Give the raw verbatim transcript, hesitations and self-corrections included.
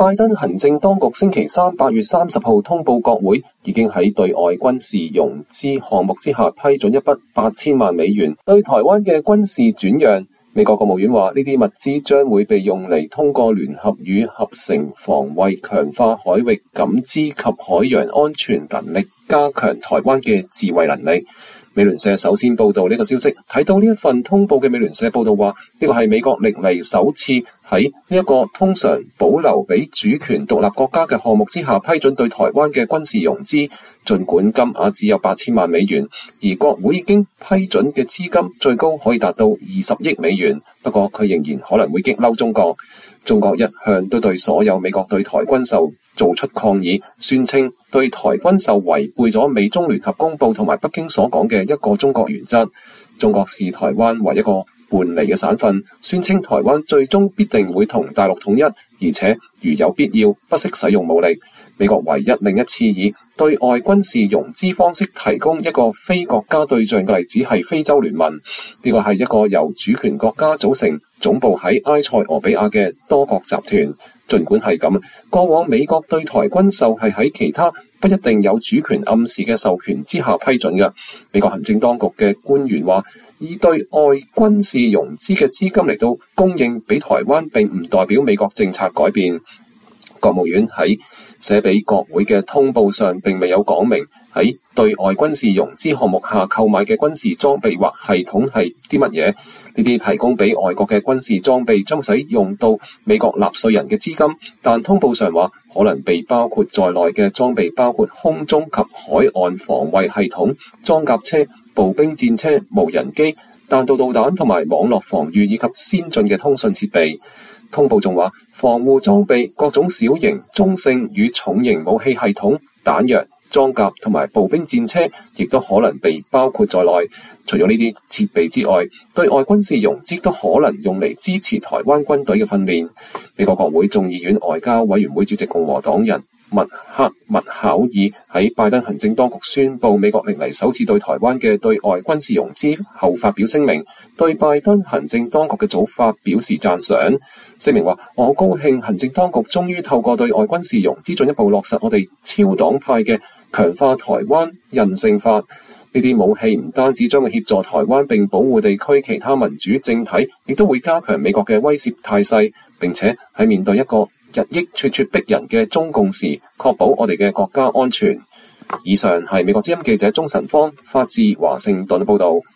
拜登行政當局星期三八月三十號通報國會已經喺對外軍事融資項目之下批准一筆八千萬美元對台灣嘅軍事轉讓。美國國務院話呢啲物資將會被用嚟通過聯合與合成防衛強化海域感知及海洋安全能力，加強台灣嘅自衛能力。美聯社首先報道呢個消息，睇到呢一份通報嘅美聯社報道話，呢個係美國歷嚟首次喺呢一個通常保留俾主權獨立國家嘅項目之下批准對台灣嘅軍事融資，儘管金額只有八千萬美元，而國會已經批准嘅資金最高可以達到二十億美元。不過佢仍然可能會激嬲中國。中國一向都對所有美國對台軍售做出抗議，宣稱對台軍售違背咗美中聯合公報同埋北京所講嘅一個中國原則。中國視台灣為一個叛離嘅省份，宣稱台灣最終必定會同大陸統一，而且如有必要不惜使用武力。美國唯一另一次以對外軍事融資方式提供一個非國家對象嘅例子係非洲聯盟。呢個係一個由主權國家組成、總部喺埃塞俄比亞嘅多國集團。儘管係咁，過往美國對台軍售係喺其他不一定有主權暗示嘅授權之下批准嘅。美國行政當局嘅官員話，以對外軍事融資嘅資金嚟到供應俾台灣，並唔代表美國政策改變。國務院喺寫俾國會嘅通報上並未有講明喺對外軍事融資項目下購買嘅軍事裝備或系統係啲乜嘢。呢啲提供俾外國嘅軍事裝備將使用到美國納稅人嘅資金，但通報上話可能被包括在內嘅裝備包括空中及海岸防衛系統、裝甲車、步兵戰車、無人機、彈道導彈同埋網絡防禦以及先進嘅通訊設備。通報仲話，防護裝備、各種小型、中性與重型武器系統、彈藥、裝甲同埋步兵戰車，亦都可能被包括在內。除咗呢啲設備之外，對外軍事融資都可能用嚟支持台灣軍隊嘅訓練。美國國會眾議院外交委員會主席共和黨人麥克麥考爾喺拜登行政當局宣布美國歷嚟首次對台灣嘅對外軍事融資後發表聲明，對拜登行政當局嘅做法表示讚賞。聲明話，我好高興行政當局終於透過對外軍事融資進一步落實我哋超黨派嘅強化台灣韌性法。呢啲武器唔單止將會協助台灣並保護地區其他民主政體，亦都會加強美國嘅威懾態勢，並且喺面對一個日益咄咄逼人嘅中共時，確保我哋嘅國家安全。以上係美國之音記者鍾晨芳發自華盛頓報道。